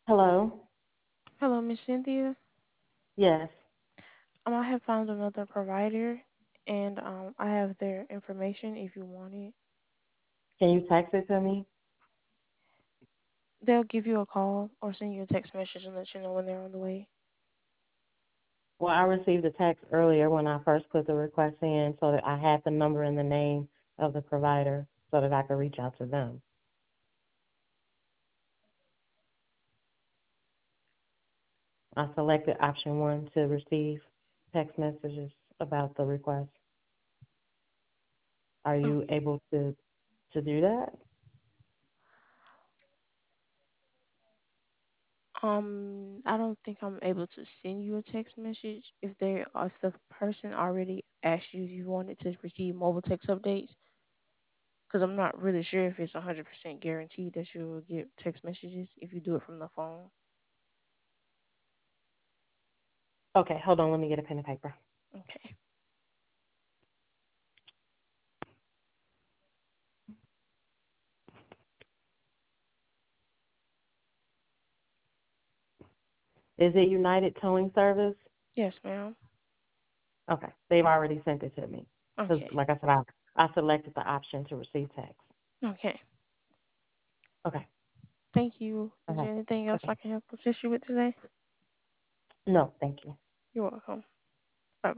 Hello. Hello, Miss Cynthia. Yes. I have found another provider, and I have their information if you want it. Can you text it to me? They'll give you a call or send you a text message and let you know when they're on the way. Well, I received a text earlier when I first put the request in so that I had the number and the name of the provider so that I could reach out to them. I selected option one to receive text messages about the request. Are Oh, you able to do that? I don't think I'm able to send you a text message if the person already asked you if you wanted to receive mobile text updates, because I'm not really sure if it's 100% guaranteed that you will get text messages if you do it from the phone. Okay, hold on. Let me get a pen and paper. Okay. Is it United Towing Service? Yes, ma'am. Okay, they've already sent it to me. Because, Okay. like I said, I selected the option to receive text. Okay. Okay, Thank you. Is okay, there anything else okay. I can help assist you with today? No, thank you. You're welcome.